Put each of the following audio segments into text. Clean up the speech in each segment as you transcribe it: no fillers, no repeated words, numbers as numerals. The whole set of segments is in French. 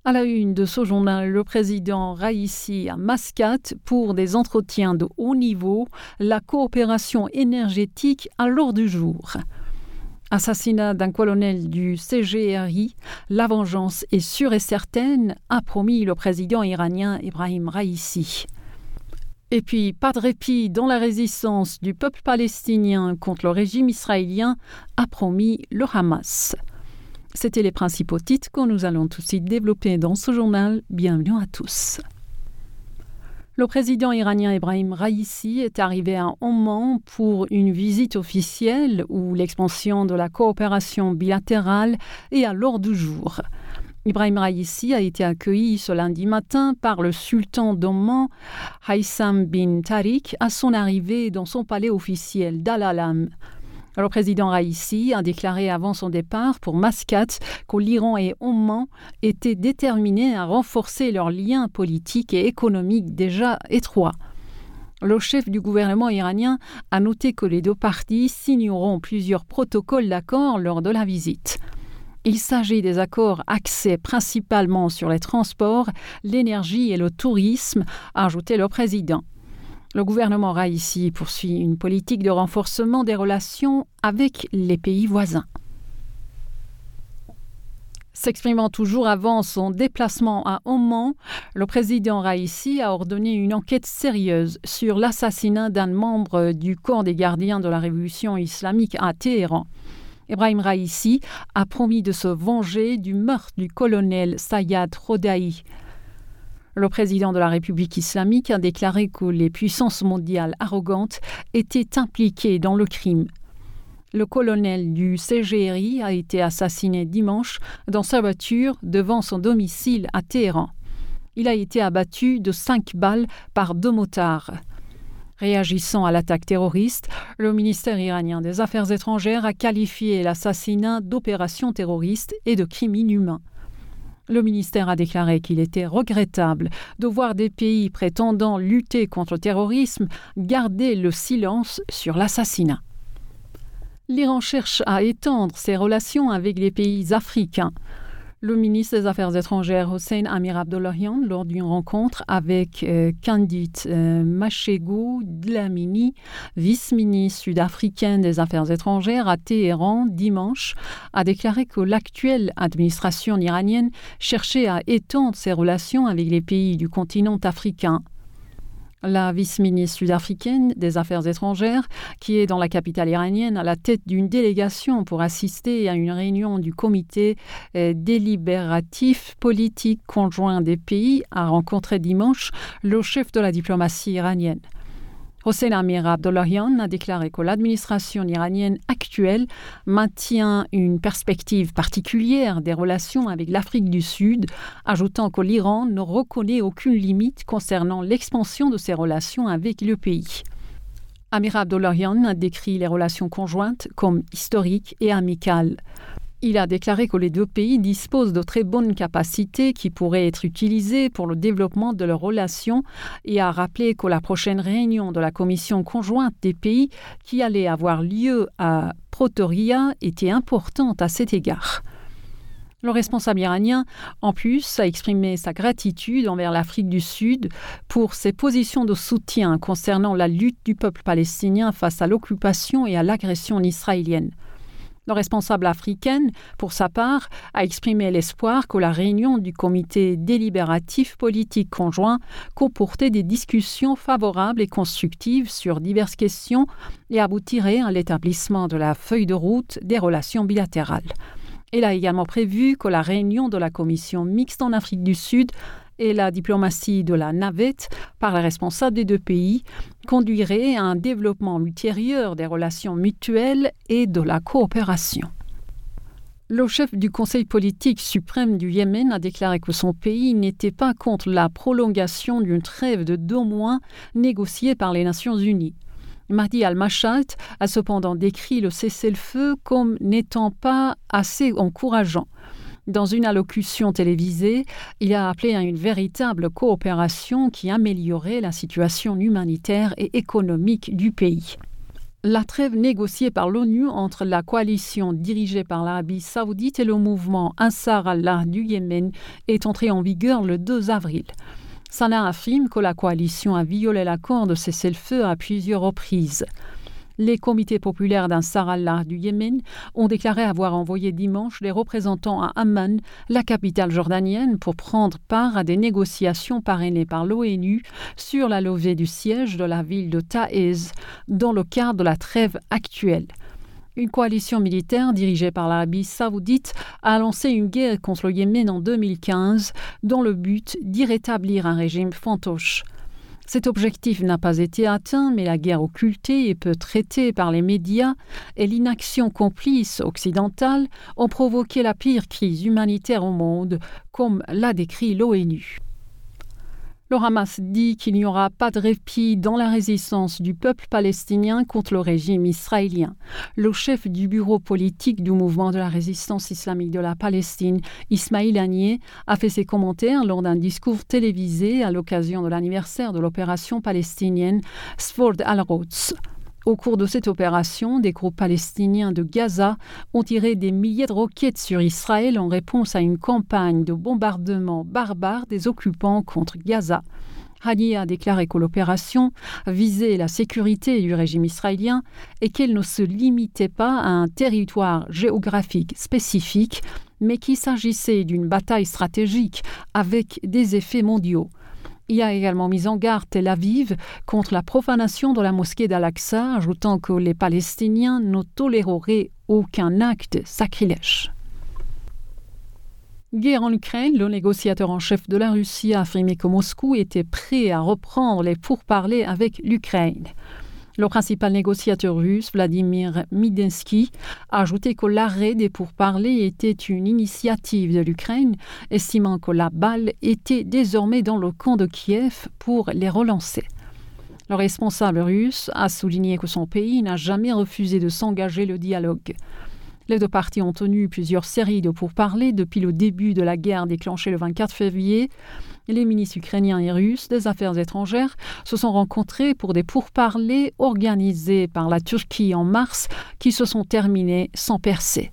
À la une de ce journal, le président Raïssi à Mascate pour des entretiens de haut niveau, la coopération énergétique à l'ordre du jour. Assassinat d'un colonel du CGRI, la vengeance est sûre et certaine, a promis le président iranien Ebrahim Raïssi. Et puis, pas de répit dans la résistance du peuple palestinien contre le régime israélien, a promis le Hamas. C'était les principaux titres que nous allons tout de suite développer dans ce journal. Bienvenue à tous. Le président iranien Ebrahim Raïssi est arrivé à Oman pour une visite officielle où l'expansion de la coopération bilatérale est à l'ordre du jour. Ebrahim Raïssi a été accueilli ce lundi matin par le sultan d'Oman, Haitham bin Tariq, à son arrivée dans son palais officiel d'Al-Alam. Le président Raïssi a déclaré avant son départ pour Mascate que l'Iran et Oman étaient déterminés à renforcer leurs liens politiques et économiques déjà étroits. Le chef du gouvernement iranien a noté que les deux parties signeront plusieurs protocoles d'accord lors de la visite. Il s'agit des accords axés principalement sur les transports, l'énergie et le tourisme, a ajouté le président. Le gouvernement Raïssi poursuit une politique de renforcement des relations avec les pays voisins. S'exprimant toujours avant son déplacement à Oman, le président Raïssi a ordonné une enquête sérieuse sur l'assassinat d'un membre du corps des gardiens de la révolution islamique à Téhéran. Ebrahim Raïssi a promis de se venger du meurtre du colonel Sayad Rodaï. Le président de la République islamique a déclaré que les puissances mondiales arrogantes étaient impliquées dans le crime. Le colonel du CGRI a été assassiné dimanche dans sa voiture devant son domicile à Téhéran. Il a été abattu de 5 balles par 2 motards. Réagissant à l'attaque terroriste, le ministère iranien des Affaires étrangères a qualifié l'assassinat d'opération terroriste et de crime inhumain. Le ministère a déclaré qu'il était regrettable de voir des pays prétendant lutter contre le terrorisme garder le silence sur l'assassinat. L'Iran cherche à étendre ses relations avec les pays africains. Le ministre des Affaires étrangères Hossein Amir-Abdollahian, lors d'une rencontre avec Candide Machegu Dlamini, vice-ministre sud-africaine des Affaires étrangères à Téhéran dimanche, a déclaré que l'actuelle administration iranienne cherchait à étendre ses relations avec les pays du continent africain. La vice-ministre sud-africaine des Affaires étrangères, qui est dans la capitale iranienne à la tête d'une délégation pour assister à une réunion du comité délibératif politique conjoint des pays, a rencontré dimanche le chef de la diplomatie iranienne. Hossein Amir-Abdollahian a déclaré que l'administration iranienne actuelle maintient une perspective particulière des relations avec l'Afrique du Sud, ajoutant que l'Iran ne reconnaît aucune limite concernant l'expansion de ses relations avec le pays. Amir-Abdollahian a décrit les relations conjointes comme historiques et amicales. Il a déclaré que les deux pays disposent de très bonnes capacités qui pourraient être utilisées pour le développement de leurs relations et a rappelé que la prochaine réunion de la commission conjointe des pays qui allait avoir lieu à Pretoria était importante à cet égard. Le responsable iranien, en plus, a exprimé sa gratitude envers l'Afrique du Sud pour ses positions de soutien concernant la lutte du peuple palestinien face à l'occupation et à l'agression israélienne. Le responsable africain, pour sa part, a exprimé l'espoir que la réunion du comité délibératif politique conjoint comportait des discussions favorables et constructives sur diverses questions et aboutirait à l'établissement de la feuille de route des relations bilatérales. Il a également prévu que la réunion de la commission mixte en Afrique du Sud et la diplomatie de la navette par les responsables des deux pays conduirait à un développement ultérieur des relations mutuelles et de la coopération. Le chef du Conseil politique suprême du Yémen a déclaré que son pays n'était pas contre la prolongation d'une trêve de 2 mois négociée par les Nations Unies. Mahdi al-Mashalt a cependant décrit le cessez-le-feu comme n'étant pas assez encourageant. Dans une allocution télévisée, il a appelé à une véritable coopération qui améliorerait la situation humanitaire et économique du pays. La trêve négociée par l'ONU entre la coalition dirigée par l'Arabie saoudite et le mouvement Ansar Allah du Yémen est entrée en vigueur le 2 avril. Sanaa affirme que la coalition a violé l'accord de cessez-le-feu à plusieurs reprises. Les comités populaires d'Ansar Allah du Yémen ont déclaré avoir envoyé dimanche des représentants à Amman, la capitale jordanienne, pour prendre part à des négociations parrainées par l'ONU sur la levée du siège de la ville de Ta'iz dans le cadre de la trêve actuelle. Une coalition militaire dirigée par l'Arabie saoudite a lancé une guerre contre le Yémen en 2015 dans le but d'y rétablir un régime fantoche. Cet objectif n'a pas été atteint, mais la guerre occultée et peu traitée par les médias et l'inaction complice occidentale ont provoqué la pire crise humanitaire au monde, comme l'a décrit l'ONU. Le Hamas dit qu'il n'y aura pas de répit dans la résistance du peuple palestinien contre le régime israélien. Le chef du bureau politique du mouvement de la résistance islamique de la Palestine, Ismail Haniyeh, a fait ses commentaires lors d'un discours télévisé à l'occasion de l'anniversaire de l'opération palestinienne Sford al-Quds. Au cours de cette opération, des groupes palestiniens de Gaza ont tiré des milliers de roquettes sur Israël en réponse à une campagne de bombardement barbare des occupants contre Gaza. Haniyeh a déclaré que l'opération visait la sécurité du régime israélien et qu'elle ne se limitait pas à un territoire géographique spécifique, mais qu'il s'agissait d'une bataille stratégique avec des effets mondiaux. Il a également mis en garde Tel Aviv contre la profanation de la mosquée d'Al-Aqsa, ajoutant que les Palestiniens ne toléreraient aucun acte sacrilège. Guerre en Ukraine, le négociateur en chef de la Russie a affirmé que Moscou était prêt à reprendre les pourparlers avec l'Ukraine. Le principal négociateur russe, Vladimir Medinsky, a ajouté que l'arrêt des pourparlers était une initiative de l'Ukraine, estimant que la balle était désormais dans le camp de Kiev pour les relancer. Le responsable russe a souligné que son pays n'a jamais refusé de s'engager le dialogue. Les deux parties ont tenu plusieurs séries de pourparlers depuis le début de la guerre déclenchée le 24 février. Les ministres ukrainiens et russes des Affaires étrangères se sont rencontrés pour des pourparlers organisés par la Turquie en mars qui se sont terminés sans percée.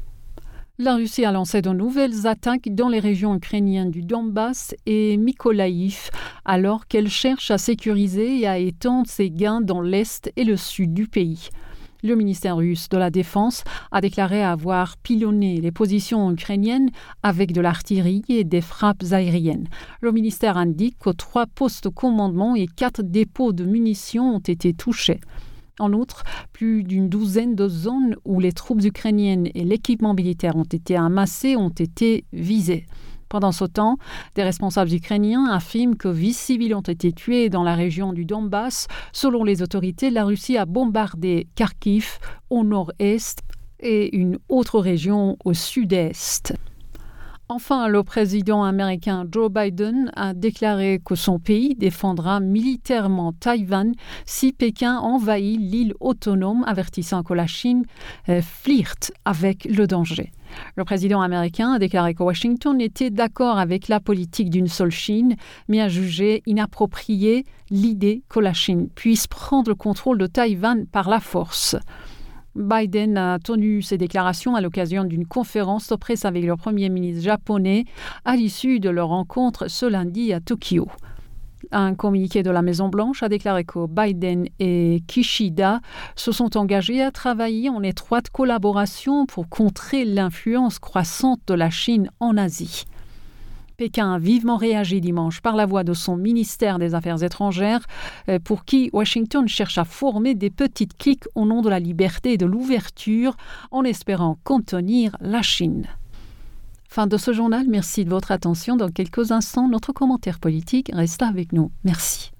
La Russie a lancé de nouvelles attaques dans les régions ukrainiennes du Donbass et Mykolaïv, alors qu'elle cherche à sécuriser et à étendre ses gains dans l'est et le sud du pays. Le ministère russe de la Défense a déclaré avoir pilonné les positions ukrainiennes avec de l'artillerie et des frappes aériennes. Le ministère indique que 3 postes de commandement et 4 dépôts de munitions ont été touchés. En outre, plus d'une douzaine de zones où les troupes ukrainiennes et l'équipement militaire ont été amassés ont été visées. Pendant ce temps, des responsables ukrainiens affirment que 8 civils ont été tués dans la région du Donbass. Selon les autorités, la Russie a bombardé Kharkiv au nord-est et une autre région au sud-est. Enfin, le président américain Joe Biden a déclaré que son pays défendra militairement Taïwan si Pékin envahit l'île autonome, avertissant que la Chine flirte avec le danger. Le président américain a déclaré que Washington était d'accord avec la politique d'une seule Chine, mais a jugé inappropriée l'idée que la Chine puisse prendre le contrôle de Taïwan par la force. Biden a tenu ces déclarations à l'occasion d'une conférence de presse avec le premier ministre japonais à l'issue de leur rencontre ce lundi à Tokyo. Un communiqué de la Maison-Blanche a déclaré que Biden et Kishida se sont engagés à travailler en étroite collaboration pour contrer l'influence croissante de la Chine en Asie. Pékin a vivement réagi dimanche par la voix de son ministère des Affaires étrangères, pour qui Washington cherche à former des petites cliques au nom de la liberté et de l'ouverture, en espérant contenir la Chine. Fin de ce journal, merci de votre attention. Dans quelques instants, notre commentaire politique reste avec nous. Merci.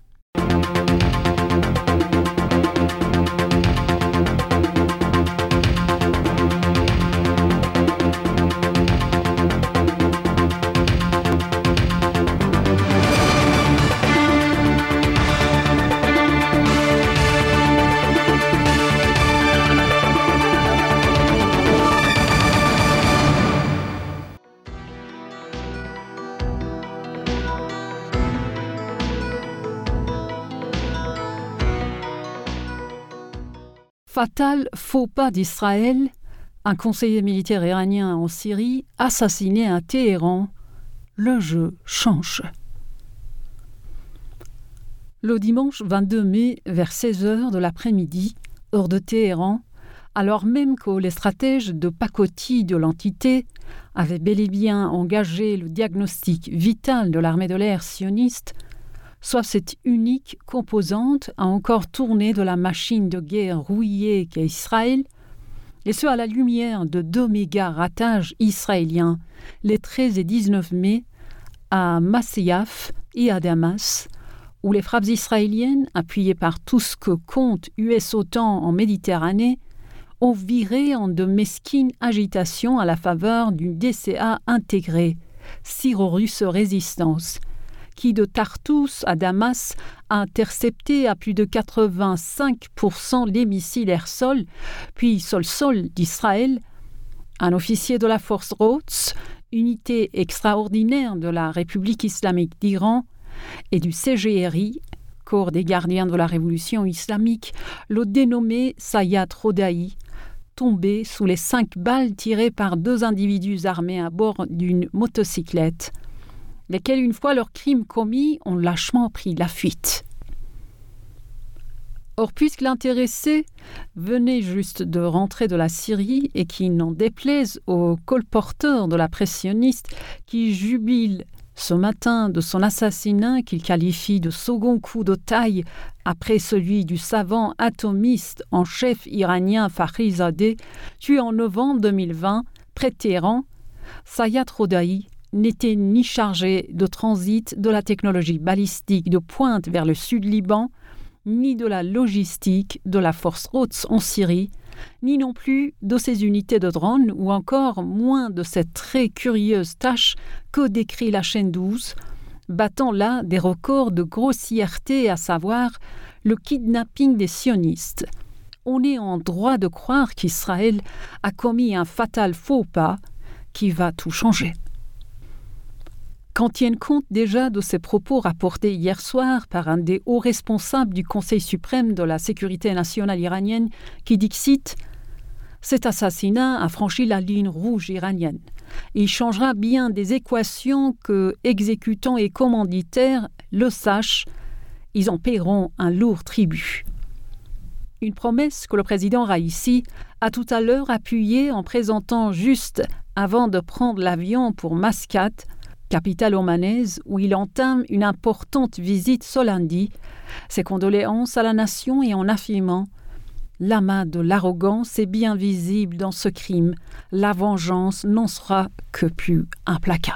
Fatal faux pas d'Israël, un conseiller militaire iranien en Syrie assassiné à Téhéran. Le jeu change. Le dimanche 22 mai, vers 16h de l'après-midi, heure de Téhéran, alors même que les stratèges de pacotille de l'entité avaient bel et bien engagé le diagnostic vital de l'armée de l'air sioniste, soit cette unique composante a encore tourné de la machine de guerre rouillée qu'est Israël, et ce à la lumière de 2 méga-ratages israéliens les 13 et 19 mai à Masyaf et à Damas, où les frappes israéliennes, appuyées par tout ce que compte US-OTAN en Méditerranée, ont viré en de mesquines agitations à la faveur d'une DCA intégrée, Syro-Russe Résistance, qui de Tartous à Damas a intercepté à plus de 85% les missiles air-sol, puis sol-sol d'Israël. Un officier de la force Quds, unité extraordinaire de la République islamique d'Iran, et du CGRI, Corps des gardiens de la Révolution islamique, le dénommé Sayat Rodaï, tombé sous les 5 balles tirées par 2 individus armés à bord d'une motocyclette, lesquels, une fois leur crime commis, ont lâchement pris la fuite. Or, puisque l'intéressé venait juste de rentrer de la Syrie et qui n'en déplaise aux colporteurs de la presse sioniste qui jubilent ce matin de son assassinat qu'il qualifie de second coup de taille après celui du savant atomiste en chef iranien Fakhrizadeh, tué en novembre 2020 près de Téhéran, Sayat Rodaï n'était ni chargé de transit de la technologie balistique de pointe vers le sud Liban, ni de la logistique de la force Quds en Syrie, ni non plus de ses unités de drones, ou encore moins de cette très curieuse tâche que décrit la chaîne 12, battant là des records de grossièreté, à savoir le kidnapping des sionistes. On est en droit de croire qu'Israël a commis un fatal faux pas qui va tout changer. Qu'en tienne compte déjà de ces propos rapportés hier soir par un des hauts responsables du Conseil suprême de la sécurité nationale iranienne qui dit, cite, « Cet assassinat a franchi la ligne rouge iranienne. Il changera bien des équations que exécutants et commanditaires le sachent. Ils en paieront un lourd tribut. » Une promesse que le président Raïssi a tout à l'heure appuyée en présentant juste avant de prendre l'avion pour Mascate, capitale omanaise, où il entame une importante visite ce lundi, ses condoléances à la nation et en affirmant « L'amas de l'arrogance est bien visible dans ce crime. La vengeance n'en sera que plus implacable. »